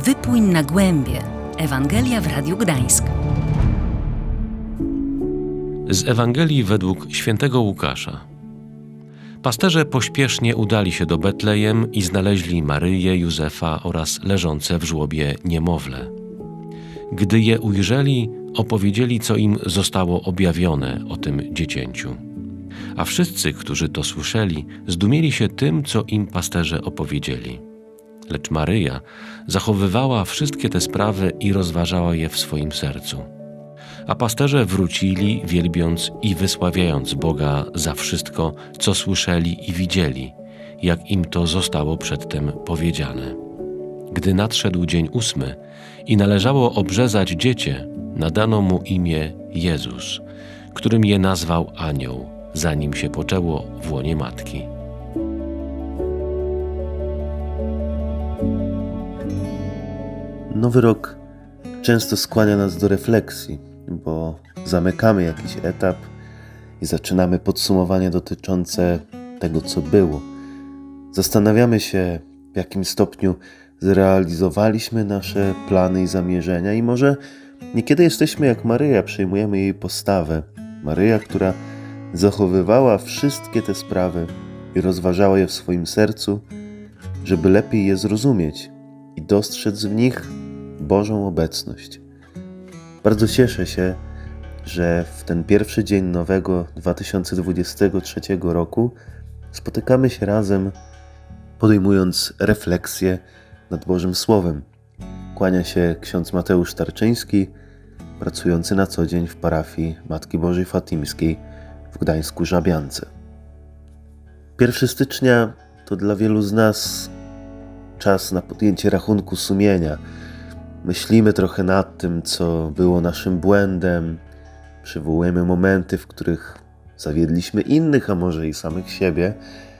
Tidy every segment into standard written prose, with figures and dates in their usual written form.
Wypłyń na głębie. Ewangelia w Radiu Gdańsk. Z Ewangelii według świętego Łukasza. Pasterze pośpiesznie udali się do Betlejem i znaleźli Maryję, Józefa oraz leżące w żłobie niemowlę. Gdy je ujrzeli, opowiedzieli, co im zostało objawione o tym dziecięciu. A wszyscy, którzy to słyszeli, zdumieli się tym, co im pasterze opowiedzieli. Lecz Maryja zachowywała wszystkie te sprawy i rozważała je w swoim sercu. A pasterze wrócili, wielbiąc i wysławiając Boga za wszystko, co słyszeli i widzieli, jak im to zostało przedtem powiedziane. Gdy nadszedł dzień 8 i należało obrzezać dziecię, nadano mu imię Jezus, którym je nazwał Anioł, zanim się poczęło w łonie matki. Nowy rok często skłania nas do refleksji, bo zamykamy jakiś etap i zaczynamy podsumowanie dotyczące tego, co było. Zastanawiamy się, w jakim stopniu zrealizowaliśmy nasze plany i zamierzenia i może niekiedy jesteśmy jak Maryja, przyjmujemy jej postawę. Maryja, która zachowywała wszystkie te sprawy i rozważała je w swoim sercu, żeby lepiej je zrozumieć i dostrzec w nich Bożą obecność. Bardzo cieszę się, że w ten pierwszy dzień nowego 2023 roku spotykamy się razem, podejmując refleksję nad Bożym Słowem. Kłania się ksiądz Mateusz Tarczyński, pracujący na co dzień w parafii Matki Bożej Fatimskiej w Gdańsku-Żabiance. 1 stycznia to dla wielu z nas czas na podjęcie rachunku sumienia. Myślimy trochę nad tym, co było naszym błędem, przywołujemy momenty, w których zawiedliśmy innych, a może i samych siebie.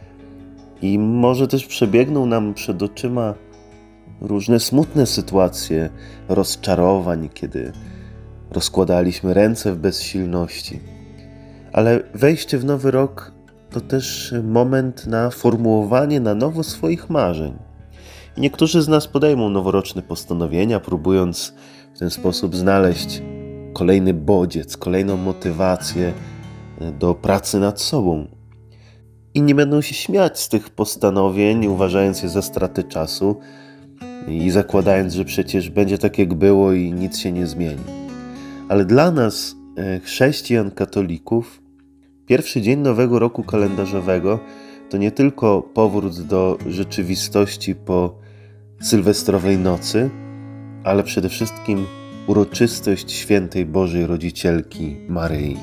I może też przebiegną nam przed oczyma różne smutne sytuacje rozczarowań, kiedy rozkładaliśmy ręce w bezsilności. Ale wejście w nowy rok to też moment na formułowanie na nowo swoich marzeń. I niektórzy z nas podejmą noworoczne postanowienia, próbując w ten sposób znaleźć kolejny bodziec, kolejną motywację do pracy nad sobą. Inni będą się śmiać z tych postanowień, uważając je za stratę czasu i zakładając, że przecież będzie tak jak było i nic się nie zmieni. Ale dla nas, chrześcijan, katolików, pierwszy dzień nowego roku kalendarzowego to nie tylko powrót do rzeczywistości po sylwestrowej nocy, ale przede wszystkim uroczystość świętej Bożej Rodzicielki Maryi.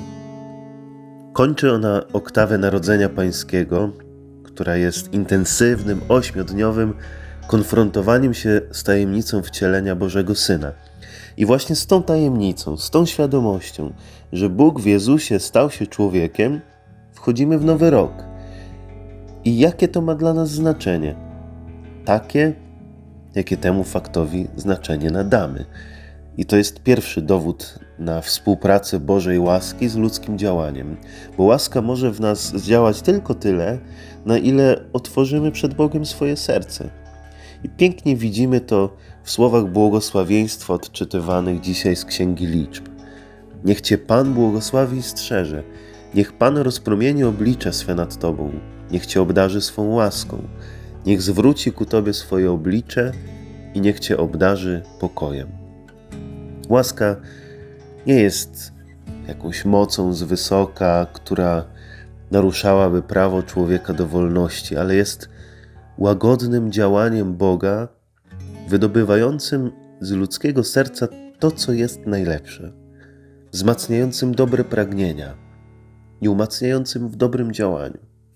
Kończy ona oktawę Narodzenia Pańskiego, która jest intensywnym, 8-dniowym konfrontowaniem się z tajemnicą wcielenia Bożego Syna. I właśnie z tą tajemnicą, z tą świadomością, że Bóg w Jezusie stał się człowiekiem, wchodzimy w nowy rok. I jakie to ma dla nas znaczenie? Takie, jakie temu faktowi znaczenie nadamy. I to jest pierwszy dowód na współpracę Bożej łaski z ludzkim działaniem. Bo łaska może w nas zdziałać tylko tyle, na ile otworzymy przed Bogiem swoje serce. I pięknie widzimy to w słowach błogosławieństwa odczytywanych dzisiaj z Księgi Liczb. Niech Cię Pan błogosławi i strzeże. Niech Pan rozpromieni oblicze swe nad Tobą. Niech Cię obdarzy swą łaską. Niech zwróci ku Tobie swoje oblicze i niech Cię obdarzy pokojem. Łaska nie jest jakąś mocą z wysoka, która naruszałaby prawo człowieka do wolności, ale jest łagodnym działaniem Boga, wydobywającym z ludzkiego serca to, co jest najlepsze, wzmacniającym dobre pragnienia i umacniającym w dobrym działaniu.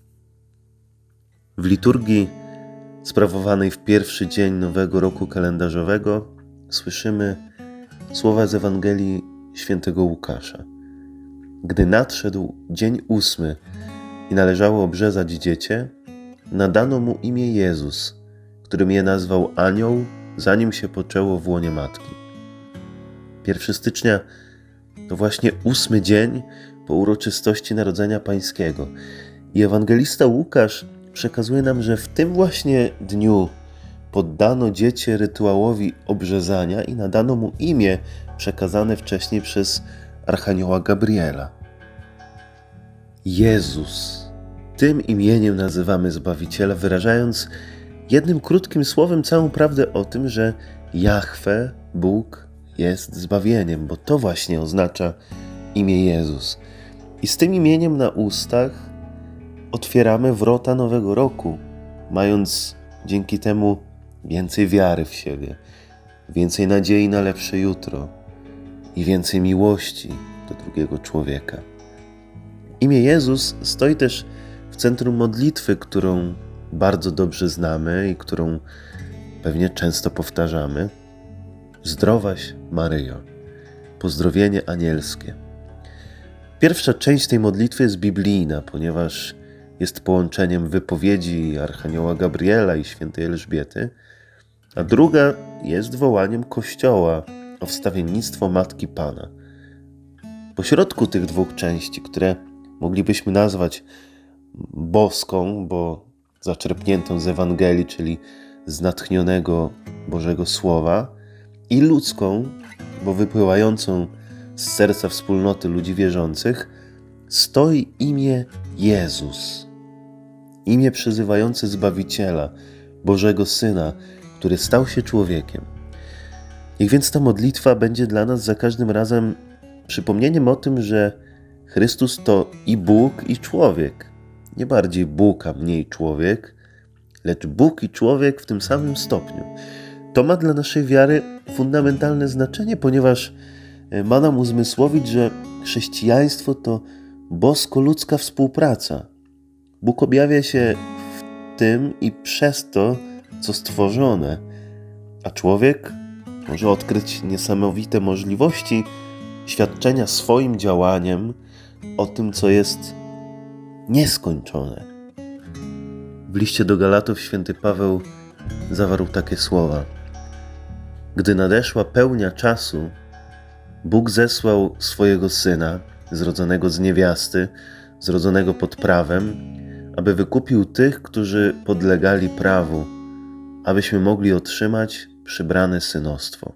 W liturgii sprawowanej w pierwszy dzień nowego roku kalendarzowego słyszymy słowa z Ewangelii świętego Łukasza. Gdy nadszedł dzień 8 i należało obrzezać dziecię, nadano mu imię Jezus, którym je nazwał Anioł, zanim się poczęło w łonie matki. 1 stycznia to właśnie 8 dzień po uroczystości Narodzenia Pańskiego. I ewangelista Łukasz przekazuje nam, że w tym właśnie dniu poddano dziecię rytuałowi obrzezania i nadano mu imię przekazane wcześniej przez archanioła Gabriela. Jezus. Tym imieniem nazywamy Zbawiciela, wyrażając jednym krótkim słowem całą prawdę o tym, że Jahwe, Bóg, jest zbawieniem, bo to właśnie oznacza imię Jezus. I z tym imieniem na ustach otwieramy wrota nowego roku, mając dzięki temu więcej wiary w siebie, więcej nadziei na lepsze jutro i więcej miłości do drugiego człowieka. Imię Jezus stoi też w centrum modlitwy, którą bardzo dobrze znamy i którą pewnie często powtarzamy. Zdrowaś Maryjo. Pozdrowienie anielskie. Pierwsza część tej modlitwy jest biblijna, ponieważ jest połączeniem wypowiedzi archanioła Gabriela i świętej Elżbiety, a druga jest wołaniem Kościoła o wstawiennictwo Matki Pana. Pośrodku tych dwóch części, które moglibyśmy nazwać boską, bo zaczerpniętą z Ewangelii, czyli z natchnionego Bożego Słowa, i ludzką, bo wypływającą z serca wspólnoty ludzi wierzących, stoi imię Jezus. Imię przyzywające Zbawiciela, Bożego Syna, który stał się człowiekiem. Niech więc ta modlitwa będzie dla nas za każdym razem przypomnieniem o tym, że Chrystus to i Bóg, i człowiek. Nie bardziej Bóg, a mniej człowiek, lecz Bóg i człowiek w tym samym stopniu. To ma dla naszej wiary fundamentalne znaczenie, ponieważ ma nam uzmysłowić, że chrześcijaństwo to bosko-ludzka współpraca. Bóg objawia się w tym i przez to, co stworzone, a człowiek może odkryć niesamowite możliwości świadczenia swoim działaniem o tym, co jest nieskończone. W liście do Galatów święty Paweł zawarł takie słowa: gdy nadeszła pełnia czasu, Bóg zesłał swojego Syna, zrodzonego z niewiasty, zrodzonego pod prawem, aby wykupił tych, którzy podlegali prawu, abyśmy mogli otrzymać przybrane synostwo.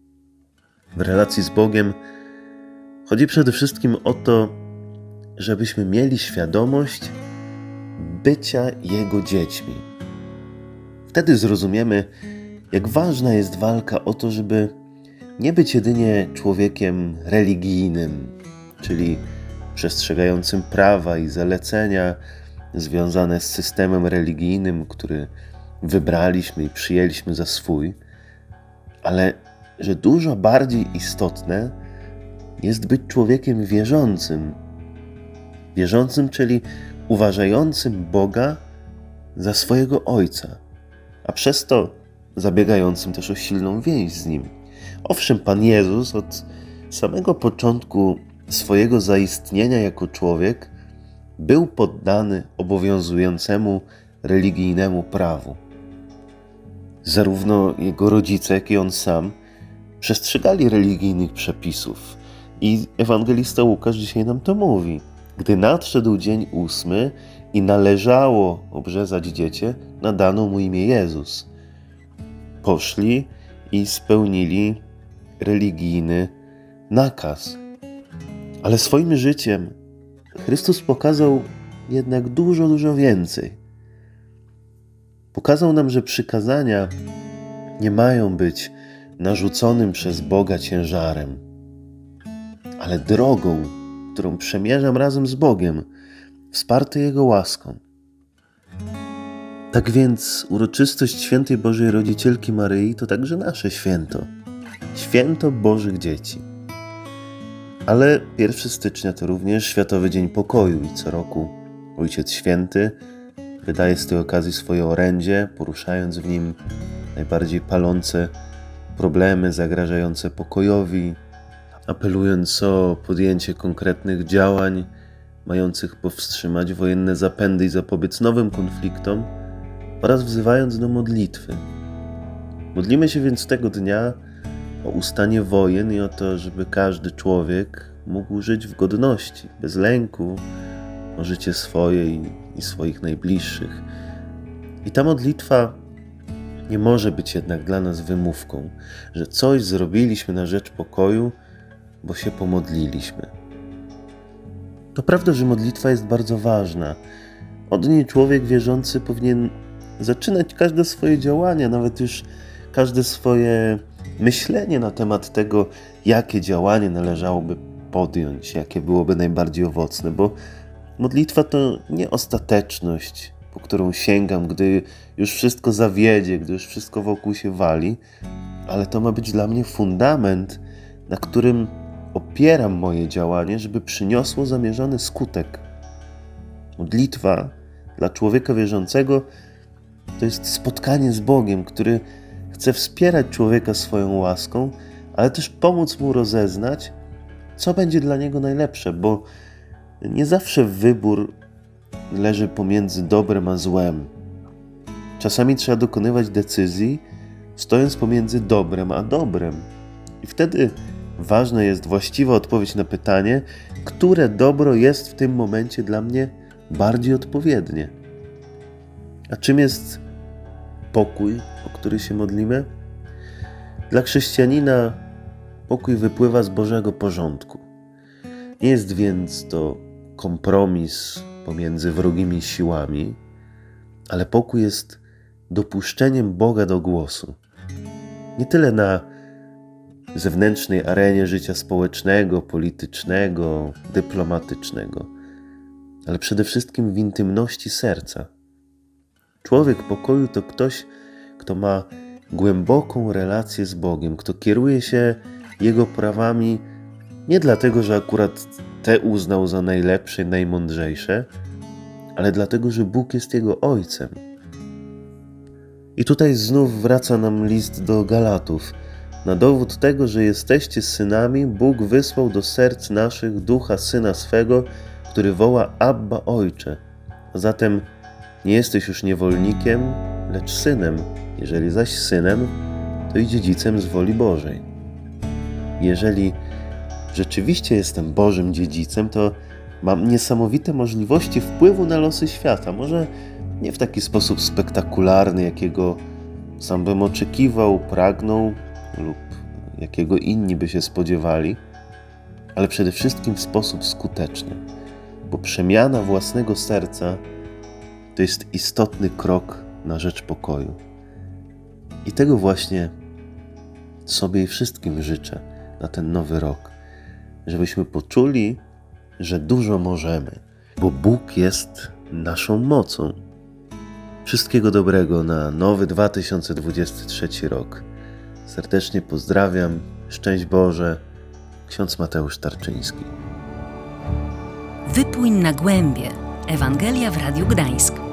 W relacji z Bogiem chodzi przede wszystkim o to, żebyśmy mieli świadomość bycia Jego dziećmi. Wtedy zrozumiemy, jak ważna jest walka o to, żeby nie być jedynie człowiekiem religijnym, czyli przestrzegającym prawa i zalecenia związane z systemem religijnym, który wybraliśmy i przyjęliśmy za swój, ale że dużo bardziej istotne jest być człowiekiem wierzącym. Wierzącym, czyli uważającym Boga za swojego Ojca, a przez to zabiegającym też o silną więź z Nim. Owszem, Pan Jezus od samego początku swojego zaistnienia jako człowiek był poddany obowiązującemu religijnemu prawu. Zarówno Jego rodzice, jak i On sam przestrzegali religijnych przepisów i ewangelista Łukasz dzisiaj nam to mówi. Gdy nadszedł dzień 8 i należało obrzezać dziecię, nadano mu imię Jezus. Poszli i spełnili religijny nakaz. Ale swoim życiem Chrystus pokazał jednak dużo, dużo więcej. Pokazał nam, że przykazania nie mają być narzuconym przez Boga ciężarem, ale drogą, którą przemierzam razem z Bogiem, wsparty Jego łaską. Tak więc uroczystość Świętej Bożej Rodzicielki Maryi to także nasze święto. Święto Bożych Dzieci. Ale 1 stycznia to również Światowy Dzień Pokoju i co roku Ojciec Święty wydaje z tej okazji swoje orędzie, poruszając w nim najbardziej palące problemy zagrażające pokojowi, apelując o podjęcie konkretnych działań mających powstrzymać wojenne zapędy i zapobiec nowym konfliktom oraz wzywając do modlitwy. Modlimy się więc tego dnia o ustanie wojen i o to, żeby każdy człowiek mógł żyć w godności, bez lęku o życie swoje i swoich najbliższych. I ta modlitwa nie może być jednak dla nas wymówką, że coś zrobiliśmy na rzecz pokoju, bo się pomodliliśmy. To prawda, że modlitwa jest bardzo ważna. Od niej człowiek wierzący powinien zaczynać każde swoje działania, nawet już każde swoje myślenie na temat tego, jakie działanie należałoby podjąć, jakie byłoby najbardziej owocne, bo modlitwa to nie ostateczność, po którą sięgam, gdy już wszystko zawiedzie, gdy już wszystko wokół się wali, ale to ma być dla mnie fundament, na którym opieram moje działanie, żeby przyniosło zamierzony skutek. Modlitwa dla człowieka wierzącego to jest spotkanie z Bogiem, który chce wspierać człowieka swoją łaską, ale też pomóc mu rozeznać, co będzie dla niego najlepsze, bo nie zawsze wybór leży pomiędzy dobrem a złem. Czasami trzeba dokonywać decyzji, stojąc pomiędzy dobrem a dobrem. I wtedy ważna jest właściwa odpowiedź na pytanie, które dobro jest w tym momencie dla mnie bardziej odpowiednie. A czym jest pokój, o który się modlimy? Dla chrześcijanina pokój wypływa z Bożego porządku. Nie jest więc to kompromis pomiędzy wrogimi siłami, ale pokój jest dopuszczeniem Boga do głosu. Nie tyle na zewnętrznej arenie życia społecznego, politycznego, dyplomatycznego, ale przede wszystkim w intymności serca. Człowiek pokoju to ktoś, kto ma głęboką relację z Bogiem, kto kieruje się Jego prawami nie dlatego, że akurat te uznał za najlepsze, najmądrzejsze, ale dlatego, że Bóg jest jego Ojcem. I tutaj znów wraca nam list do Galatów. Na dowód tego, że jesteście synami, Bóg wysłał do serc naszych Ducha Syna swego, który woła Abba, Ojcze. A zatem nie jesteś już niewolnikiem, lecz synem. Jeżeli zaś synem, to i dziedzicem z woli Bożej. Jeżeli rzeczywiście jestem Bożym dziedzicem, to mam niesamowite możliwości wpływu na losy świata. Może nie w taki sposób spektakularny, jakiego sam bym oczekiwał, pragnął lub jakiego inni by się spodziewali, ale przede wszystkim w sposób skuteczny, bo przemiana własnego serca to jest istotny krok na rzecz pokoju. I tego właśnie sobie i wszystkim życzę na ten nowy rok, żebyśmy poczuli, że dużo możemy, bo Bóg jest naszą mocą. Wszystkiego dobrego na nowy 2023 rok. Serdecznie pozdrawiam. Szczęść Boże. Ksiądz Mateusz Tarczyński. Wypłyń na głębie. Ewangelia w Radiu Gdańsk.